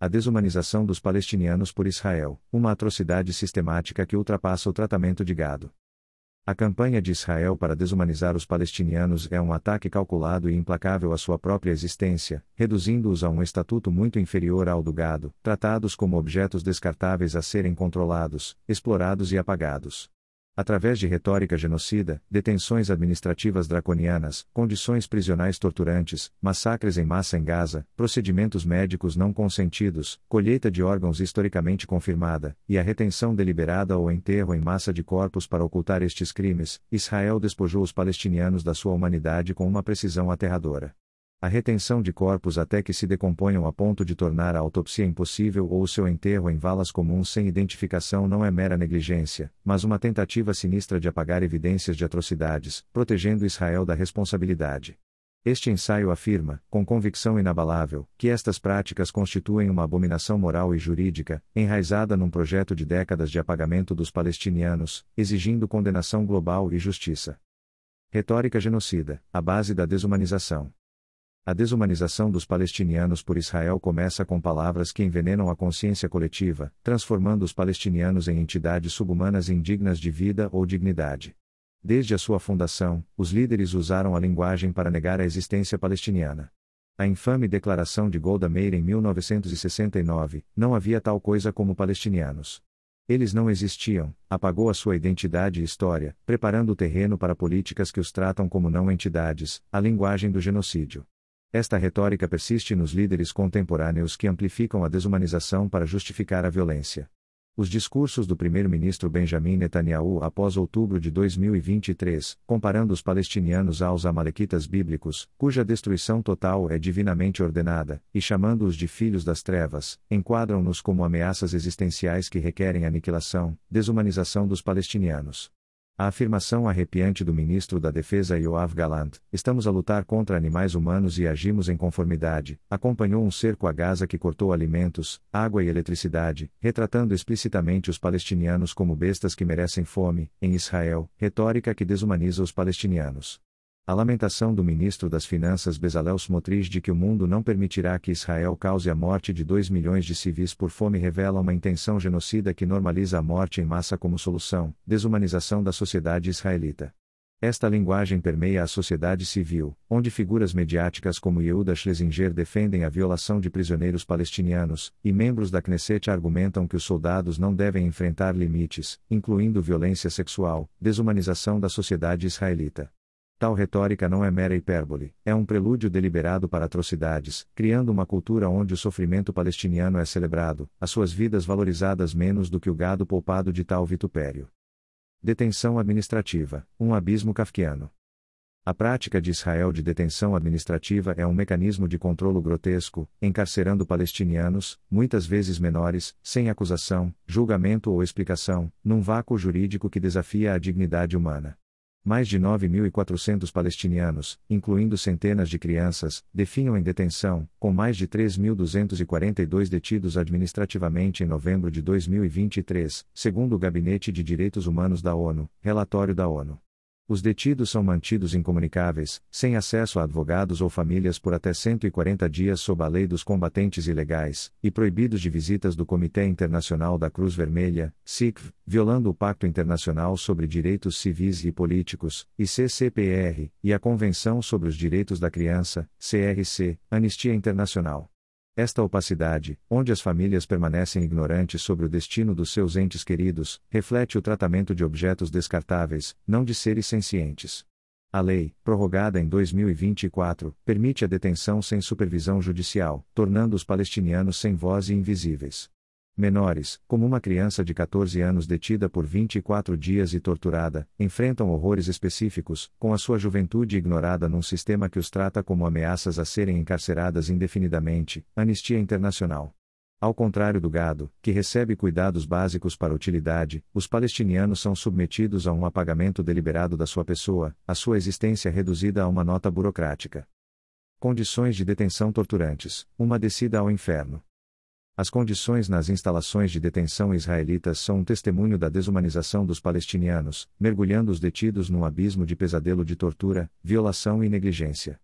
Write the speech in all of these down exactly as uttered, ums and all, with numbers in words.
A desumanização dos palestinianos por Israel, uma atrocidade sistemática que ultrapassa o tratamento de gado. A campanha de Israel para desumanizar os palestinianos é um ataque calculado e implacável à sua própria existência, reduzindo-os a um estatuto muito inferior ao do gado, tratados como objetos descartáveis a serem controlados, explorados e apagados. Através de retórica genocida, detenções administrativas draconianas, condições prisionais torturantes, massacres em massa em Gaza, procedimentos médicos não consentidos, colheita de órgãos historicamente confirmada, e a retenção deliberada ou enterro em massa de corpos para ocultar estes crimes, Israel despojou os palestinianos da sua humanidade com uma precisão aterradora. A retenção de corpos até que se decomponham a ponto de tornar a autopsia impossível ou o seu enterro em valas comuns sem identificação não é mera negligência, mas uma tentativa sinistra de apagar evidências de atrocidades, protegendo Israel da responsabilidade. Este ensaio afirma, com convicção inabalável, que estas práticas constituem uma abominação moral e jurídica, enraizada num projeto de décadas de apagamento dos palestinianos, exigindo condenação global e justiça. Retórica genocida, a base da desumanização. A desumanização dos palestinianos por Israel começa com palavras que envenenam a consciência coletiva, transformando os palestinianos em entidades subhumanas indignas de vida ou dignidade. Desde a sua fundação, os líderes usaram a linguagem para negar a existência palestiniana. A infame declaração de Golda Meir em mil novecentos e sessenta e nove, não havia tal coisa como palestinianos. Eles não existiam, apagou a sua identidade e história, preparando o terreno para políticas que os tratam como não entidades, a linguagem do genocídio. Esta retórica persiste nos líderes contemporâneos que amplificam a desumanização para justificar a violência. Os discursos do primeiro-ministro Benjamin Netanyahu após outubro de dois mil e vinte e três, comparando os palestinianos aos amalequitas bíblicos, cuja destruição total é divinamente ordenada, e chamando-os de filhos das trevas, enquadram-nos como ameaças existenciais que requerem aniquilação, desumanização dos palestinianos. A afirmação arrepiante do ministro da Defesa Yoav Gallant, estamos a lutar contra animais humanos e agimos em conformidade, acompanhou um cerco a Gaza que cortou alimentos, água e eletricidade, retratando explicitamente os palestinianos como bestas que merecem fome, em Israel, retórica que desumaniza os palestinianos. A lamentação do ministro das Finanças Bezalel Smotrich de que o mundo não permitirá que Israel cause a morte de dois milhões de civis por fome revela uma intenção genocida que normaliza a morte em massa como solução, desumanização da sociedade israelita. Esta linguagem permeia a sociedade civil, onde figuras mediáticas como Yehuda Schlesinger defendem a violação de prisioneiros palestinianos, e membros da Knesset argumentam que os soldados não devem enfrentar limites, incluindo violência sexual, desumanização da sociedade israelita. Tal retórica não é mera hipérbole, é um prelúdio deliberado para atrocidades, criando uma cultura onde o sofrimento palestiniano é celebrado, as suas vidas valorizadas menos do que o gado poupado de tal vitupério. Detenção administrativa, um abismo kafkiano. A prática de Israel de detenção administrativa é um mecanismo de controlo grotesco, encarcerando palestinianos, muitas vezes menores, sem acusação, julgamento ou explicação, num vácuo jurídico que desafia a dignidade humana. Mais de nove mil e quatrocentos palestinianos, incluindo centenas de crianças, definham em detenção, com mais de três mil duzentos e quarenta e dois detidos administrativamente em novembro de dois mil e vinte e três, segundo o Gabinete de Direitos Humanos da ONU, relatório da ONU. Os detidos são mantidos incomunicáveis, sem acesso a advogados ou famílias por até cento e quarenta dias sob a lei dos combatentes ilegais, e proibidos de visitas do Comitê Internacional da Cruz Vermelha, S I C V, violando o Pacto Internacional sobre Direitos Civis e Políticos, I C C P R, e a Convenção sobre os Direitos da Criança, C R C, Anistia Internacional. Esta opacidade, onde as famílias permanecem ignorantes sobre o destino dos seus entes queridos, reflete o tratamento de objetos descartáveis, não de seres sencientes. A lei, prorrogada em dois mil e vinte e quatro, permite a detenção sem supervisão judicial, tornando os palestinianos sem voz e invisíveis. Menores, como uma criança de catorze anos detida por vinte e quatro dias e torturada, enfrentam horrores específicos, com a sua juventude ignorada num sistema que os trata como ameaças a serem encarceradas indefinidamente, Anistia Internacional. Ao contrário do gado, que recebe cuidados básicos para utilidade, os palestinianos são submetidos a um apagamento deliberado da sua pessoa, a sua existência reduzida a uma nota burocrática. Condições de detenção torturantes, uma descida ao inferno. As condições nas instalações de detenção israelitas são um testemunho da desumanização dos palestinianos, mergulhando os detidos num abismo de pesadelo de tortura, violação e negligência.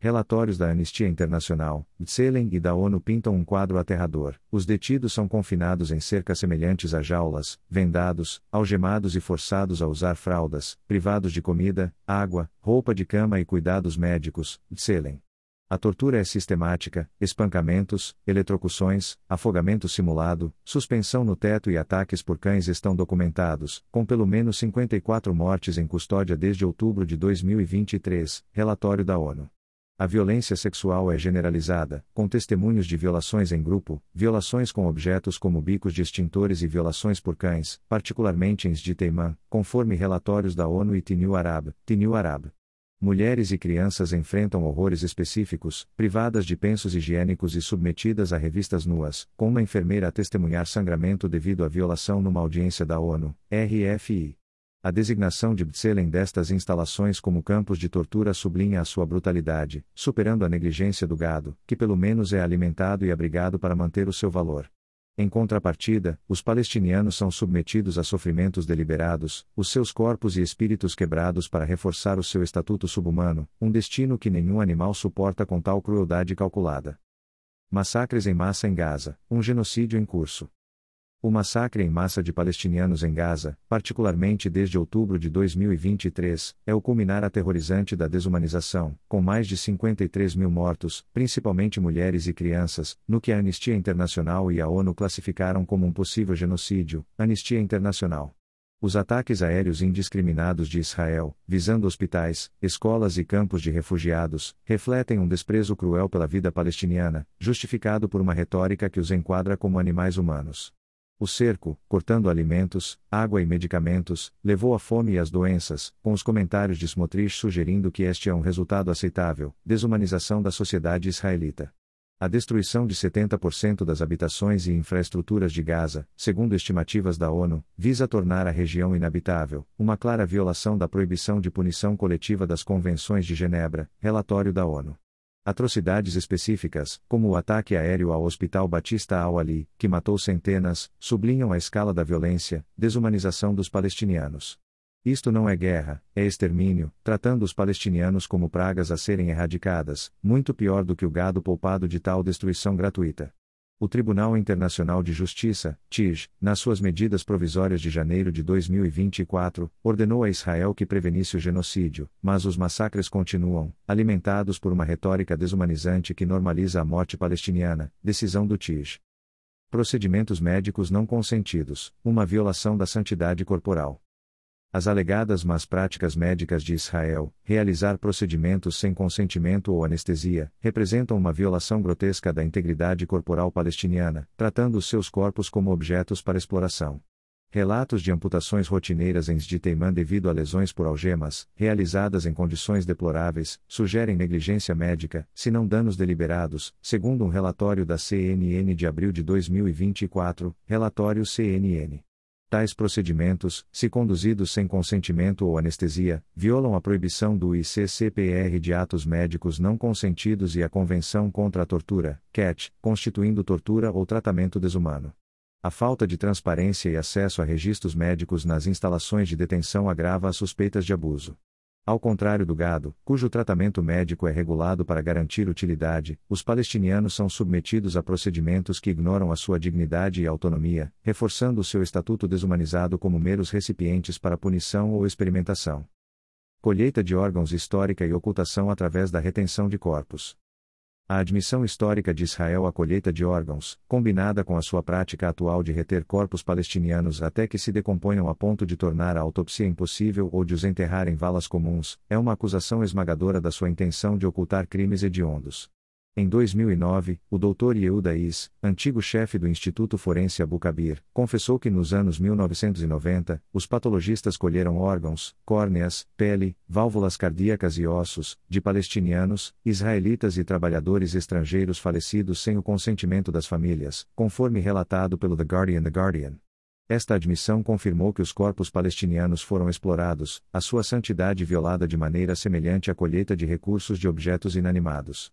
Relatórios da Anistia Internacional, B'Tselem e da ONU pintam um quadro aterrador. Os detidos são confinados em cercas semelhantes a jaulas, vendados, algemados e forçados a usar fraldas, privados de comida, água, roupa de cama e cuidados médicos. B'Tselem. A tortura é sistemática: espancamentos, eletrocuções, afogamento simulado, suspensão no teto e ataques por cães estão documentados, com pelo menos cinquenta e quatro mortes em custódia desde outubro de dois mil e vinte e três, relatório da ONU. A violência sexual é generalizada, com testemunhos de violações em grupo, violações com objetos como bicos de extintores e violações por cães, particularmente em Sde-Teiman, conforme relatórios da ONU e T N U Arab, T N U Arab. Mulheres e crianças enfrentam horrores específicos, privadas de pensos higiênicos e submetidas a revistas nuas, com uma enfermeira a testemunhar sangramento devido à violação numa audiência da ONU, R F I. A designação de B'Tselem destas instalações como campos de tortura sublinha a sua brutalidade, superando a negligência do gado, que pelo menos é alimentado e abrigado para manter o seu valor. Em contrapartida, os palestinianos são submetidos a sofrimentos deliberados, os seus corpos e espíritos quebrados para reforçar o seu estatuto subhumano, um destino que nenhum animal suporta com tal crueldade calculada. Massacres em massa em Gaza, um genocídio em curso. O massacre em massa de palestinianos em Gaza, particularmente desde outubro de dois mil e vinte e três, é o culminar aterrorizante da desumanização, com mais de cinquenta e três mil mortos, principalmente mulheres e crianças, no que a Anistia Internacional e a ONU classificaram como um possível genocídio. Anistia Internacional. Os ataques aéreos indiscriminados de Israel, visando hospitais, escolas e campos de refugiados, refletem um desprezo cruel pela vida palestiniana, justificado por uma retórica que os enquadra como animais humanos. O cerco, cortando alimentos, água e medicamentos, levou à fome e às doenças, com os comentários de Smotrich sugerindo que este é um resultado aceitável: desumanização da sociedade israelita. A destruição de setenta por cento das habitações e infraestruturas de Gaza, segundo estimativas da ONU, visa tornar a região inabitável, uma clara violação da proibição de punição coletiva das Convenções de Genebra, relatório da ONU. Atrocidades específicas, como o ataque aéreo ao Hospital Batista Al-Ali, que matou centenas, sublinham a escala da violência, desumanização dos palestinianos. Isto não é guerra, é extermínio, tratando os palestinianos como pragas a serem erradicadas, muito pior do que o gado poupado de tal destruição gratuita. O Tribunal Internacional de Justiça, T I J, nas suas medidas provisórias de janeiro de dois mil e vinte e quatro, ordenou a Israel que prevenisse o genocídio, mas os massacres continuam, alimentados por uma retórica desumanizante que normaliza a morte palestiniana. Decisão do T I J. Procedimentos médicos não consentidos, uma violação da santidade corporal. As alegadas más práticas médicas de Israel, realizar procedimentos sem consentimento ou anestesia, representam uma violação grotesca da integridade corporal palestiniana, tratando os seus corpos como objetos para exploração. Relatos de amputações rotineiras em Sde-Teiman devido a lesões por algemas, realizadas em condições deploráveis, sugerem negligência médica, se não danos deliberados, segundo um relatório da C N N de abril de dois mil e vinte e quatro, relatório C N N. Tais procedimentos, se conduzidos sem consentimento ou anestesia, violam a proibição do I C C P R de atos médicos não consentidos e a Convenção contra a Tortura, C A T, constituindo tortura ou tratamento desumano. A falta de transparência e acesso a registros médicos nas instalações de detenção agrava as suspeitas de abuso. Ao contrário do gado, cujo tratamento médico é regulado para garantir utilidade, os palestinianos são submetidos a procedimentos que ignoram a sua dignidade e autonomia, reforçando o seu estatuto desumanizado como meros recipientes para punição ou experimentação. Colheita de órgãos histórica e ocultação através da retenção de corpos. A admissão histórica de Israel à colheita de órgãos, combinada com a sua prática atual de reter corpos palestinianos até que se decomponham a ponto de tornar a autópsia impossível ou de os enterrar em valas comuns, é uma acusação esmagadora da sua intenção de ocultar crimes hediondos. Em dois mil e nove, o doutor Yehuda Is, antigo chefe do Instituto Forense Abu Kabir, confessou que nos anos mil novecentos e noventa, os patologistas colheram órgãos, córneas, pele, válvulas cardíacas e ossos, de palestinianos, israelitas e trabalhadores estrangeiros falecidos sem o consentimento das famílias, conforme relatado pelo The Guardian. The Guardian. Esta admissão confirmou que os corpos palestinianos foram explorados, a sua santidade violada de maneira semelhante à colheita de recursos de objetos inanimados.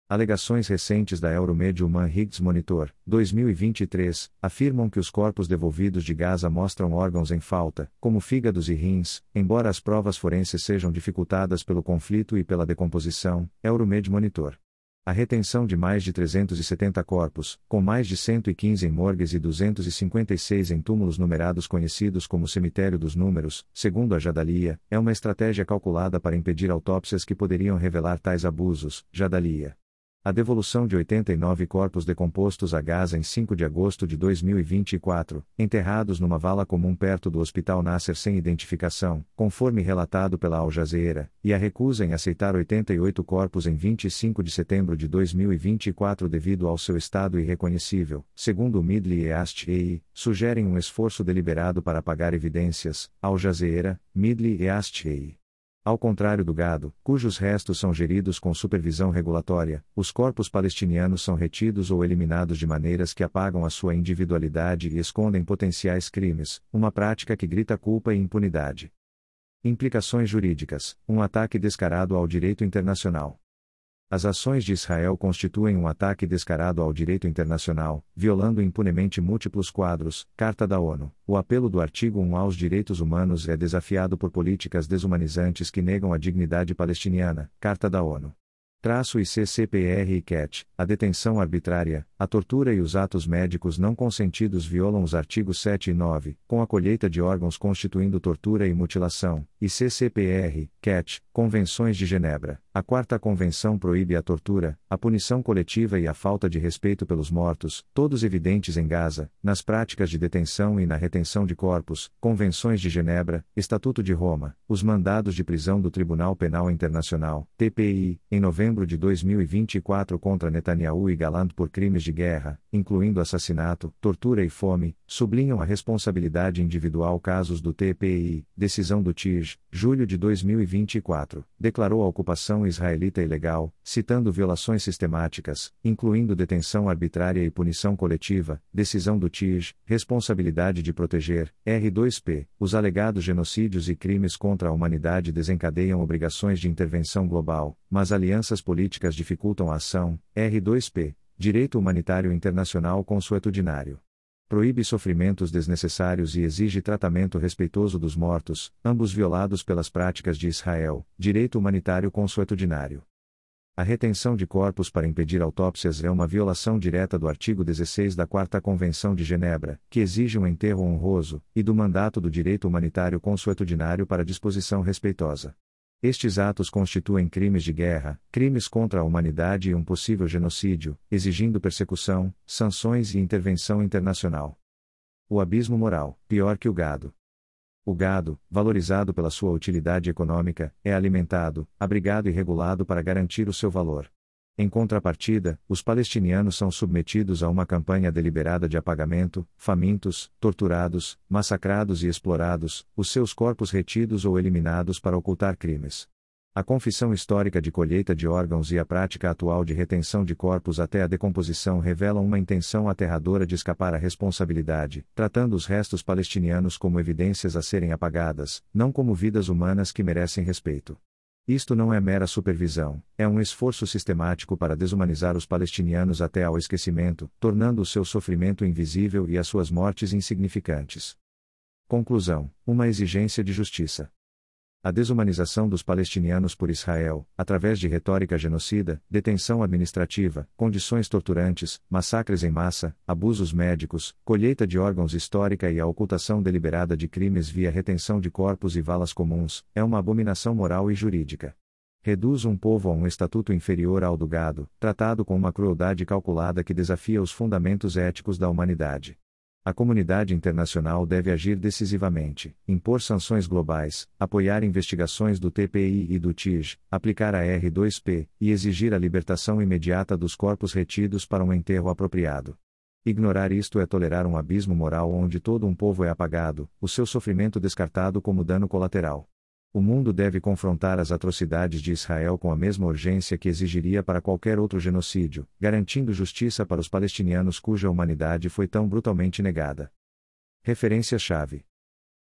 Alegações recentes da Euromed Human Rights Monitor, dois mil e vinte e três, afirmam que os corpos devolvidos de Gaza mostram órgãos em falta, como fígados e rins, embora as provas forenses sejam dificultadas pelo conflito e pela decomposição. Euromed Monitor. A retenção de mais de trezentos e setenta corpos, com mais de cento e quinze em morgues e duzentos e cinquenta e seis em túmulos numerados conhecidos como Cemitério dos Números, segundo a Jadalia, é uma estratégia calculada para impedir autópsias que poderiam revelar tais abusos. Jadalia. A devolução de oitenta e nove corpos decompostos a Gaza em cinco de agosto de dois mil e vinte e quatro, enterrados numa vala comum perto do Hospital Nasser sem identificação, conforme relatado pela Al Jazeera, e a recusa em aceitar oitenta e oito corpos em vinte e cinco de setembro de dois mil e vinte e quatro devido ao seu estado irreconhecível, segundo o Middle East Eye, sugerem um esforço deliberado para apagar evidências. Al Jazeera, Middle East Eye. Ao contrário do gado, cujos restos são geridos com supervisão regulatória, os corpos palestinianos são retidos ou eliminados de maneiras que apagam a sua individualidade e escondem potenciais crimes, uma prática que grita culpa e impunidade. Implicações jurídicas: um ataque descarado ao direito internacional. As ações de Israel constituem um ataque descarado ao direito internacional, violando impunemente múltiplos quadros. Carta da ONU. O apelo do artigo um aos direitos humanos é desafiado por políticas desumanizantes que negam a dignidade palestiniana. Carta da ONU. Traço I C C P R e C A T, a detenção arbitrária, a tortura e os atos médicos não consentidos violam os artigos sete e nove, com a colheita de órgãos constituindo tortura e mutilação. I C C P R, C A T, Convenções de Genebra. A Quarta Convenção proíbe a tortura, a punição coletiva e a falta de respeito pelos mortos, todos evidentes em Gaza, nas práticas de detenção e na retenção de corpos. Convenções de Genebra, Estatuto de Roma, os mandados de prisão do Tribunal Penal Internacional, T P I, em novembro de dois mil e vinte e quatro contra Netanyahu e Gallant por crimes de guerra, incluindo assassinato, tortura e fome, sublinham a responsabilidade individual. Casos do T P I, decisão do T I J, julho de dois mil e vinte e quatro, declarou a ocupação israelita ilegal, citando violações sistemáticas, incluindo detenção arbitrária e punição coletiva. Decisão do T I J, responsabilidade de proteger. R dois P, os alegados genocídios e crimes contra a humanidade desencadeiam obrigações de intervenção global, mas alianças políticas dificultam a ação. R dois P, direito humanitário internacional consuetudinário. Proíbe sofrimentos desnecessários e exige tratamento respeitoso dos mortos, ambos violados pelas práticas de Israel. Direito humanitário consuetudinário. A retenção de corpos para impedir autópsias é uma violação direta do artigo dezesseis da Quarta Convenção de Genebra, que exige um enterro honroso, e do mandato do direito humanitário consuetudinário para disposição respeitosa. Estes atos constituem crimes de guerra, crimes contra a humanidade e um possível genocídio, exigindo persecução, sanções e intervenção internacional. O abismo moral, pior que o gado. O gado, valorizado pela sua utilidade econômica, é alimentado, abrigado e regulado para garantir o seu valor. Em contrapartida, os palestinianos são submetidos a uma campanha deliberada de apagamento, famintos, torturados, massacrados e explorados, os seus corpos retidos ou eliminados para ocultar crimes. A confissão histórica de colheita de órgãos e a prática atual de retenção de corpos até a decomposição revelam uma intenção aterradora de escapar à responsabilidade, tratando os restos palestinianos como evidências a serem apagadas, não como vidas humanas que merecem respeito. Isto não é mera supervisão, é um esforço sistemático para desumanizar os palestinianos até ao esquecimento, tornando o seu sofrimento invisível e as suas mortes insignificantes. Conclusão: uma exigência de justiça. A desumanização dos palestinianos por Israel, através de retórica genocida, detenção administrativa, condições torturantes, massacres em massa, abusos médicos, colheita de órgãos histórica e a ocultação deliberada de crimes via retenção de corpos e valas comuns, é uma abominação moral e jurídica. Reduz um povo a um estatuto inferior ao do gado, tratado com uma crueldade calculada que desafia os fundamentos éticos da humanidade. A comunidade internacional deve agir decisivamente, impor sanções globais, apoiar investigações do T P I e do T I J, aplicar a R dois P, e exigir a libertação imediata dos corpos retidos para um enterro apropriado. Ignorar isto é tolerar um abismo moral onde todo um povo é apagado, o seu sofrimento descartado como dano colateral. O mundo deve confrontar as atrocidades de Israel com a mesma urgência que exigiria para qualquer outro genocídio, garantindo justiça para os palestinianos cuja humanidade foi tão brutalmente negada. Referências-chave.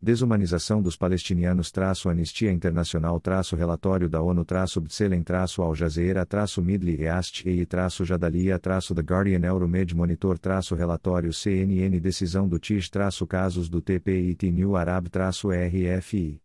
Desumanização dos palestinianos – Anistia Internacional – Relatório da ONU – B'Tselem – Al Jazeera – Middle East E I – Jadalia – The Guardian Euromed Monitor – Relatório C N N Decisão do T I S – Casos do T P I T New Arab – R F I